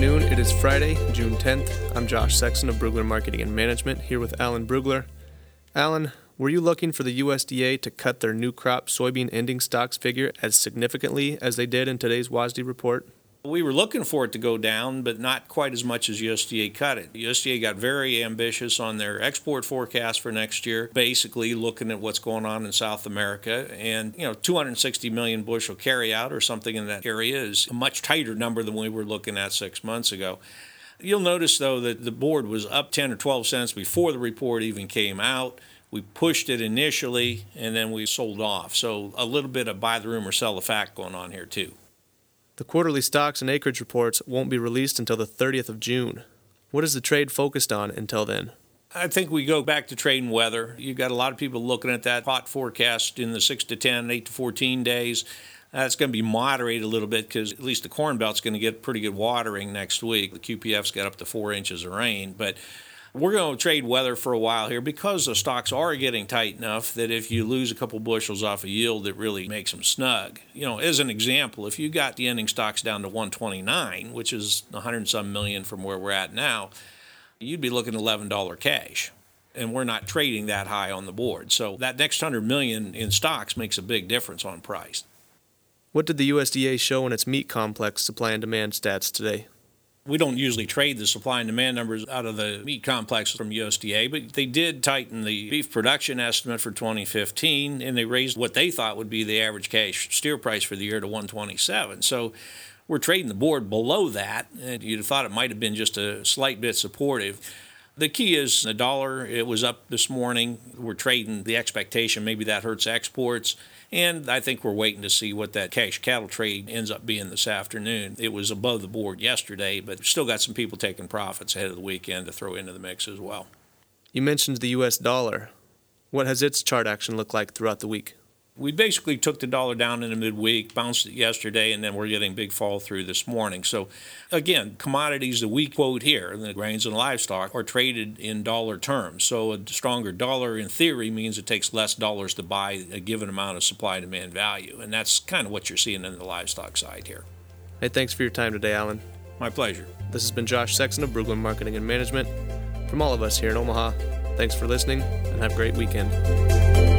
afternoon. It is Friday, June 10th. I'm Josh Sexton of Brugler Marketing and Management, here with Alan Brugler. Alan, were you looking for the USDA to cut their new crop soybean ending stocks figure as significantly as they did in today's WASDE report? We were looking for it to go down, but not quite as much as USDA cut it. USDA got very ambitious on their export forecast for next year, basically looking at what's going on in South America. And, 260 million bushel carryout or something in that area is a much tighter number than we were looking at 6 months ago. You'll notice, though, that the board was up 10 or 12 cents before the report even came out. We pushed it initially, and then we sold off. So a little bit of buy the rumor, sell the fact going on here, too. The quarterly stocks and acreage reports won't be released until the 30th of June. What is the trade focused on until then? I think we go back to trade and weather. You've got a lot of people looking at that hot forecast in the 6 to 10, 8 to 14 days. That's going to be moderated a little bit because at least the Corn Belt's going to get pretty good watering next week. The QPF's got up to 4 inches of rain. But we're going to trade weather for a while here because the stocks are getting tight enough that if you lose a couple bushels off of yield, it really makes them snug. As an example, if you got the ending stocks down to 129, which is 100-some million from where we're at now, you'd be looking at $11 cash. And we're not trading that high on the board. So that next 100 million in stocks makes a big difference on price. What did the USDA show in its meat complex supply and demand stats today? We don't usually trade the supply and demand numbers out of the meat complex from USDA, but they did tighten the beef production estimate for 2015, and they raised what they thought would be the average cash steer price for the year to 127. So we're trading the board below that, and you'd have thought it might have been just a slight bit supportive. The key is the dollar. It was up this morning. We're trading the expectation maybe that hurts exports. And I think we're waiting to see what that cash cattle trade ends up being this afternoon. It was above the board yesterday, but still got some people taking profits ahead of the weekend to throw into the mix as well. You mentioned the U.S. dollar. What has its chart action looked like throughout the week? We basically took the dollar down in the midweek, bounced it yesterday, and then we're getting big fall through this morning. So, again, commodities that we quote here, the grains and livestock, are traded in dollar terms. So a stronger dollar, in theory, means it takes less dollars to buy a given amount of supply-demand value. And that's kind of what you're seeing in the livestock side here. Hey, thanks for your time today, Alan. My pleasure. This has been Josh Sexton of Brugler Marketing and Management. From all of us here in Omaha, thanks for listening, and have a great weekend.